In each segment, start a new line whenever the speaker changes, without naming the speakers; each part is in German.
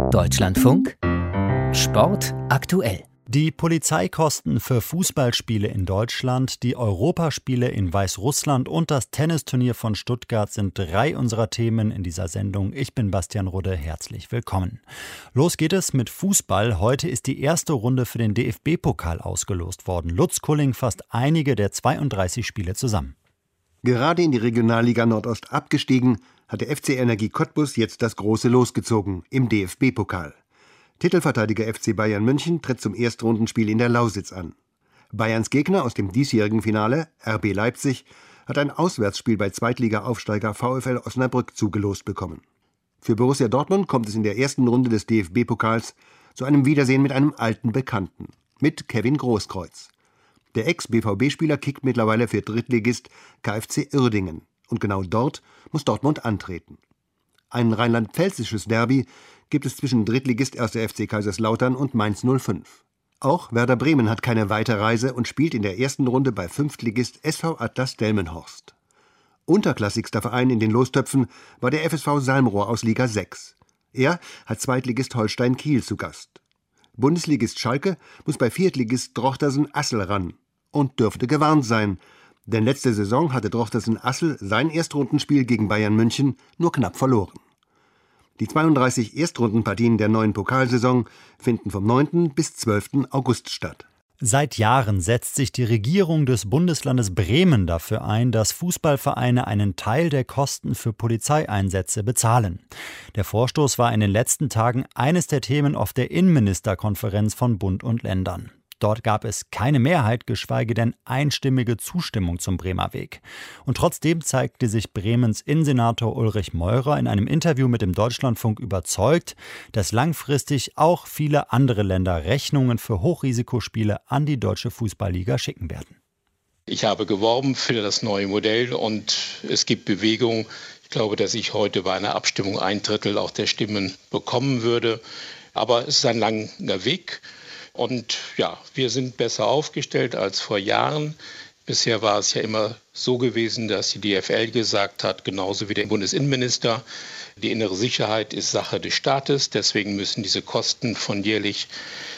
Deutschlandfunk Sport aktuell.
Die Polizeikosten für Fußballspiele in Deutschland, die Europaspiele in Weißrussland und das Tennisturnier von Stuttgart sind 3 unserer Themen in dieser Sendung. Ich bin Bastian Rudde, herzlich willkommen. Los geht es mit Fußball. Heute ist die erste Runde für den DFB-Pokal ausgelost worden. Lutz Kulling fasst einige der 32 Spiele zusammen.
Gerade in die Regionalliga Nordost abgestiegen, hat der FC Energie Cottbus jetzt das große Los gezogen im DFB-Pokal. Titelverteidiger FC Bayern München tritt zum Erstrundenspiel in der Lausitz an. Bayerns Gegner aus dem diesjährigen Finale, RB Leipzig, hat ein Auswärtsspiel bei Zweitliga-Aufsteiger VfL Osnabrück zugelost bekommen. Für Borussia Dortmund kommt es in der ersten Runde des DFB-Pokals zu einem Wiedersehen mit einem alten Bekannten, mit Kevin Großkreuz. Der Ex-BVB-Spieler kickt mittlerweile für Drittligist KFC Uerdingen. Und genau dort muss Dortmund antreten. Ein rheinland-pfälzisches Derby gibt es zwischen Drittligist 1. FC Kaiserslautern und Mainz 05. Auch Werder Bremen hat keine Weiterreise und spielt in der ersten Runde bei Fünftligist SV Atlas Delmenhorst. Unterklassigster Verein in den Lostöpfen war der FSV Salmrohr aus Liga 6. Er hat Zweitligist Holstein Kiel zu Gast. Bundesligist Schalke muss bei Viertligist Drochtersen Assel ran und dürfte gewarnt sein, denn letzte Saison hatte Drochtersen Assel sein Erstrundenspiel gegen Bayern München nur knapp verloren. Die 32 Erstrundenpartien der neuen Pokalsaison finden vom 9. bis 12. August statt.
Seit Jahren setzt sich die Regierung des Bundeslandes Bremen dafür ein, dass Fußballvereine einen Teil der Kosten für Polizeieinsätze bezahlen. Der Vorstoß war in den letzten Tagen eines der Themen auf der Innenministerkonferenz von Bund und Ländern. Dort gab es keine Mehrheit, geschweige denn einstimmige Zustimmung zum Bremer Weg. Und trotzdem zeigte sich Bremens Innensenator Ulrich Meurer in einem Interview mit dem Deutschlandfunk überzeugt, dass langfristig auch viele andere Länder Rechnungen für Hochrisikospiele an die Deutsche Fußballliga schicken werden.
Ich habe geworben für das neue Modell und es gibt Bewegung. Ich glaube, dass ich heute bei einer Abstimmung 1/3 auch der Stimmen bekommen würde. Aber es ist ein langer Weg. Und ja, wir sind besser aufgestellt als vor Jahren. Bisher war es ja immer so gewesen, dass die DFL gesagt hat, genauso wie der Bundesinnenminister, die innere Sicherheit ist Sache des Staates. Deswegen müssen diese Kosten von jährlich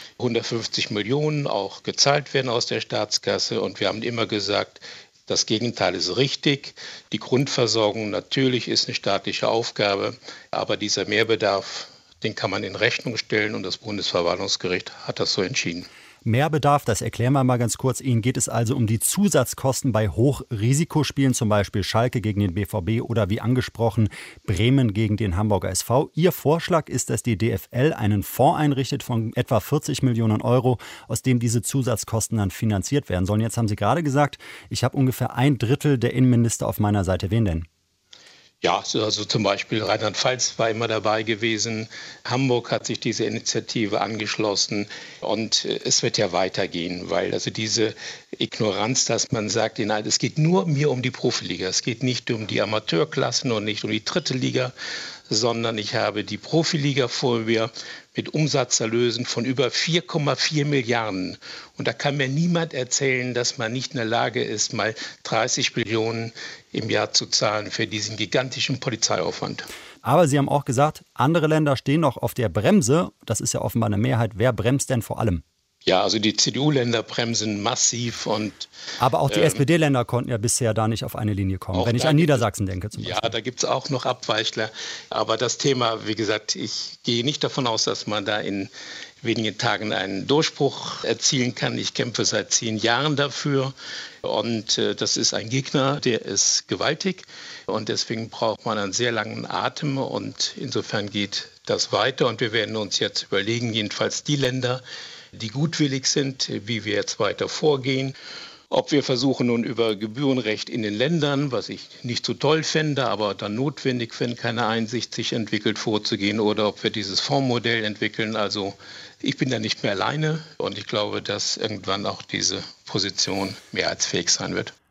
150 Millionen auch gezahlt werden aus der Staatskasse. Und wir haben immer gesagt, das Gegenteil ist richtig. Die Grundversorgung natürlich ist eine staatliche Aufgabe, aber dieser Mehrbedarf, den kann man in Rechnung stellen und das Bundesverwaltungsgericht hat das so entschieden.
Mehrbedarf, das erklären wir mal ganz kurz. Ihnen geht es also um die Zusatzkosten bei Hochrisikospielen, zum Beispiel Schalke gegen den BVB oder wie angesprochen Bremen gegen den Hamburger SV. Ihr Vorschlag ist, dass die DFL einen Fonds einrichtet von etwa 40 Millionen Euro, aus dem diese Zusatzkosten dann finanziert werden sollen. Jetzt haben Sie gerade gesagt, ich habe ungefähr 1/3 der Innenminister auf meiner Seite. Wen denn?
Ja, also zum Beispiel Rheinland-Pfalz war immer dabei gewesen. Hamburg hat sich dieser Initiative angeschlossen und es wird ja weitergehen, weil also diese Ignoranz, dass man sagt, nein, es geht nur mir um die Profiliga, es geht nicht um die Amateurklassen und nicht um die dritte Liga, sondern ich habe die Profiliga vor mir mit Umsatzerlösen von über 4,4 Milliarden. Und da kann mir niemand erzählen, dass man nicht in der Lage ist, mal 30 Millionen im Jahr zu zahlen für diesen gigantischen Polizeiaufwand.
Aber Sie haben auch gesagt, andere Länder stehen noch auf der Bremse. Das ist ja offenbar eine Mehrheit. Wer bremst denn vor allem?
Ja, also die CDU-Länder bremsen massiv.
Aber auch die SPD-Länder konnten ja bisher da nicht auf eine Linie kommen, wenn ich an Niedersachsen denke zum Beispiel.
Ja, da gibt es auch noch Abweichler. Aber das Thema, wie gesagt, ich gehe nicht davon aus, dass man da in wenigen Tagen einen Durchbruch erzielen kann. Ich kämpfe seit 10 Jahren dafür. Und das ist ein Gegner, der ist gewaltig. Und deswegen braucht man einen sehr langen Atem. Und insofern geht das weiter. Und wir werden uns jetzt überlegen, jedenfalls die Länder, die gutwillig sind, wie wir jetzt weiter vorgehen. Ob wir versuchen nun über Gebührenrecht in den Ländern, was ich nicht so toll fände, aber dann notwendig, wenn keine Einsicht sich entwickelt, vorzugehen, oder ob wir dieses Fondsmodell entwickeln. Also ich bin da nicht mehr alleine und ich glaube, dass irgendwann auch diese Position mehrheitsfähig sein wird.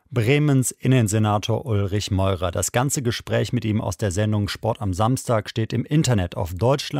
Bremens Innensenator Ulrich Meurer. Das ganze Gespräch mit ihm aus der Sendung Sport am Samstag steht im Internet auf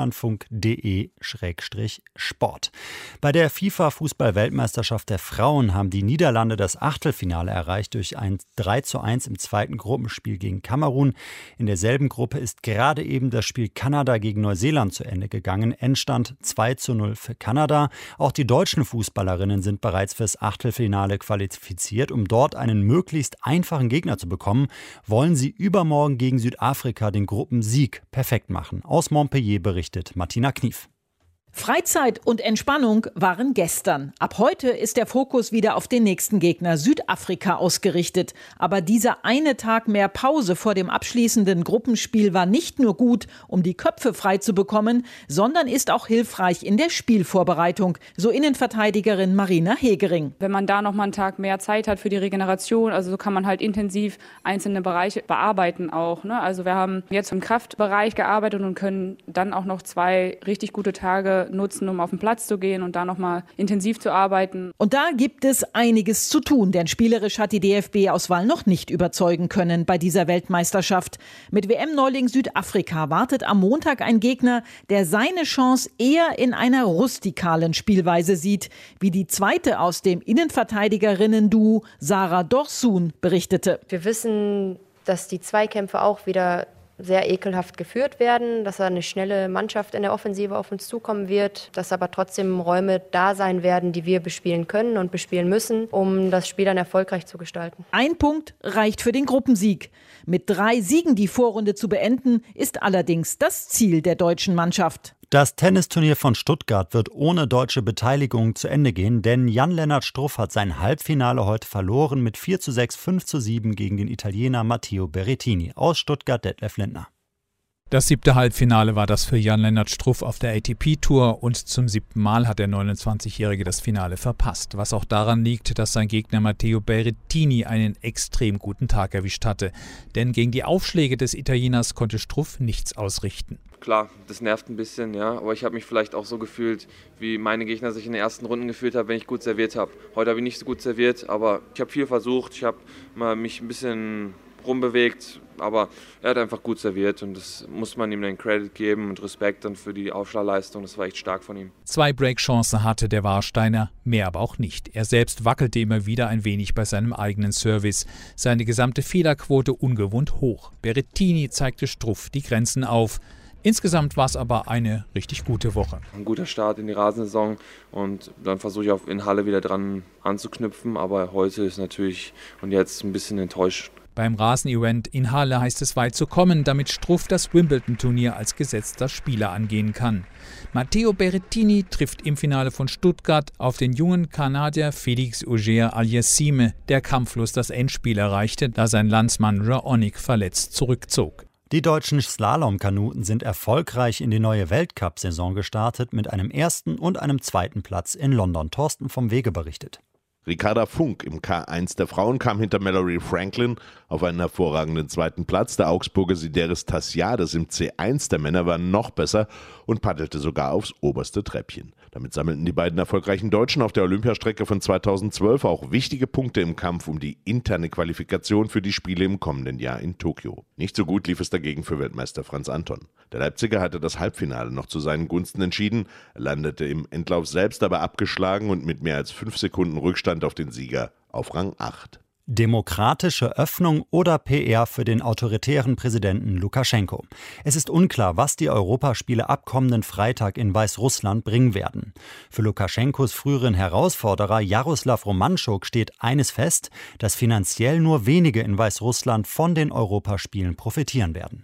deutschlandfunk.de/sport. Bei der FIFA-Fußball-Weltmeisterschaft der Frauen haben die Niederlande das Achtelfinale erreicht durch ein 3:1 im zweiten Gruppenspiel gegen Kamerun. In derselben Gruppe ist gerade eben das Spiel Kanada gegen Neuseeland zu Ende gegangen. Endstand 2:0 für Kanada. Auch die deutschen Fußballerinnen sind bereits fürs Achtelfinale qualifiziert. Um dort einen möglichst einfachen Gegner zu bekommen, wollen sie übermorgen gegen Südafrika den Gruppensieg perfekt machen. Aus Montpellier berichtet Martina Knief.
Freizeit und Entspannung waren gestern. Ab heute ist der Fokus wieder auf den nächsten Gegner Südafrika ausgerichtet. Aber dieser eine Tag mehr Pause vor dem abschließenden Gruppenspiel war nicht nur gut, um die Köpfe frei zu bekommen, sondern ist auch hilfreich in der Spielvorbereitung, so Innenverteidigerin Marina Hegering.
Wenn man da noch mal einen Tag mehr Zeit hat für die Regeneration, also so kann man halt intensiv einzelne Bereiche bearbeiten auch, ne? Also wir haben jetzt im Kraftbereich gearbeitet und können dann auch noch 2 richtig gute Tage nutzen, um auf den Platz zu gehen und da nochmal intensiv zu arbeiten.
Und da gibt es einiges zu tun, denn spielerisch hat die DFB-Auswahl noch nicht überzeugen können bei dieser Weltmeisterschaft. Mit WM-Neuling Südafrika wartet am Montag ein Gegner, der seine Chance eher in einer rustikalen Spielweise sieht, wie die zweite aus dem Innenverteidigerinnen-Duo Sarah Dorsun berichtete.
Wir wissen, dass die Zweikämpfe auch wieder sehr ekelhaft geführt werden, dass eine schnelle Mannschaft in der Offensive auf uns zukommen wird, dass aber trotzdem Räume da sein werden, die wir bespielen können und bespielen müssen, um das Spiel dann erfolgreich zu gestalten.
Ein Punkt reicht für den Gruppensieg. Mit 3 Siegen die Vorrunde zu beenden, ist allerdings das Ziel der deutschen Mannschaft.
Das Tennisturnier von Stuttgart wird ohne deutsche Beteiligung zu Ende gehen, denn Jan-Lennart Struff hat sein Halbfinale heute verloren mit 4:6, 5:7 gegen den Italiener Matteo Berrettini. Aus Stuttgart Detlef Lindner.
Das 7. Halbfinale war das für Jan-Lennart Struff auf der ATP-Tour und zum 7. Mal hat der 29-Jährige das Finale verpasst. Was auch daran liegt, dass sein Gegner Matteo Berrettini einen extrem guten Tag erwischt hatte. Denn gegen die Aufschläge des Italieners konnte Struff nichts ausrichten.
Klar, das nervt ein bisschen, ja, aber ich habe mich vielleicht auch so gefühlt, wie meine Gegner sich in den ersten Runden gefühlt haben, wenn ich gut serviert habe. Heute habe ich nicht so gut serviert, aber ich habe viel versucht, ich habe mich ein bisschen rumbewegt, aber er hat einfach gut serviert und das muss man ihm den Credit geben und Respekt dann für die Aufschlagleistung, das war echt stark von ihm.
2 Breakchancen hatte der Warsteiner, mehr aber auch nicht. Er selbst wackelte immer wieder ein wenig bei seinem eigenen Service. Seine gesamte Fehlerquote ungewohnt hoch. Berrettini zeigte Struff die Grenzen auf. Insgesamt war es aber eine richtig gute Woche.
Ein guter Start in die Rasensaison und dann versuche ich auch in Halle wieder dran anzuknüpfen, aber heute ist natürlich und jetzt ein bisschen enttäuscht.
Beim Rasenevent in Halle heißt es weit zu kommen, damit Struff das Wimbledon-Turnier als gesetzter Spieler angehen kann. Matteo Berrettini trifft im Finale von Stuttgart auf den jungen Kanadier Félix Auger-Aliassime, der kampflos das Endspiel erreichte, da sein Landsmann Raonic verletzt zurückzog.
Die deutschen Slalomkanuten sind erfolgreich in die neue Weltcup-Saison gestartet mit einem 1. und einem 2. Platz in London. Thorsten vom Wege berichtet.
Ricarda Funk im K1 der Frauen kam hinter Mallory Franklin auf einen hervorragenden 2. Platz. Der Augsburger Sideris Tassiades im C1 der Männer war noch besser und paddelte sogar aufs oberste Treppchen. Damit sammelten die beiden erfolgreichen Deutschen auf der Olympiastrecke von 2012 auch wichtige Punkte im Kampf um die interne Qualifikation für die Spiele im kommenden Jahr in Tokio. Nicht so gut lief es dagegen für Weltmeister Franz Anton. Der Leipziger hatte das Halbfinale noch zu seinen Gunsten entschieden, landete im Endlauf selbst aber abgeschlagen und mit mehr als 5 Sekunden Rückstand auf den Sieger auf Rang 8.
Demokratische Öffnung oder PR für den autoritären Präsidenten Lukaschenko. Es ist unklar, was die Europaspiele ab kommenden Freitag in Weißrussland bringen werden. Für Lukaschenkos früheren Herausforderer Jaroslav Romanschuk steht eines fest, dass finanziell nur wenige in Weißrussland von den Europaspielen profitieren werden.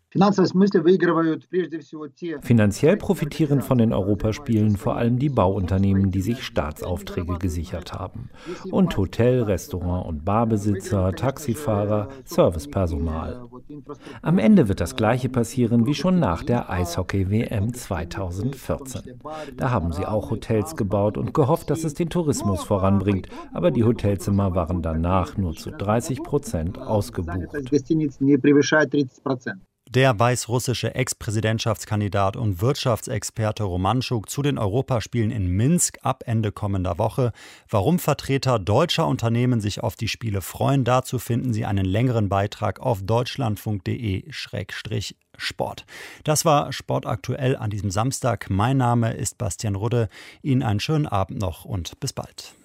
Finanziell profitieren von den Europaspielen vor allem die Bauunternehmen, die sich Staatsaufträge gesichert haben. Und Hotel-, Restaurant- und Barbesitzer, Taxifahrer, Servicepersonal. Am Ende wird das Gleiche passieren wie schon nach der Eishockey-WM 2014. Da haben sie auch Hotels gebaut und gehofft, dass es den Tourismus voranbringt. Aber die Hotelzimmer waren danach nur zu 30% ausgebucht.
Der weißrussische Ex-Präsidentschaftskandidat und Wirtschaftsexperte Romanschuk zu den Europaspielen in Minsk ab Ende kommender Woche. Warum Vertreter deutscher Unternehmen sich auf die Spiele freuen, dazu finden Sie einen längeren Beitrag auf deutschlandfunk.de/sport. Das war Sport aktuell an diesem Samstag. Mein Name ist Bastian Rudde. Ihnen einen schönen Abend noch und bis bald.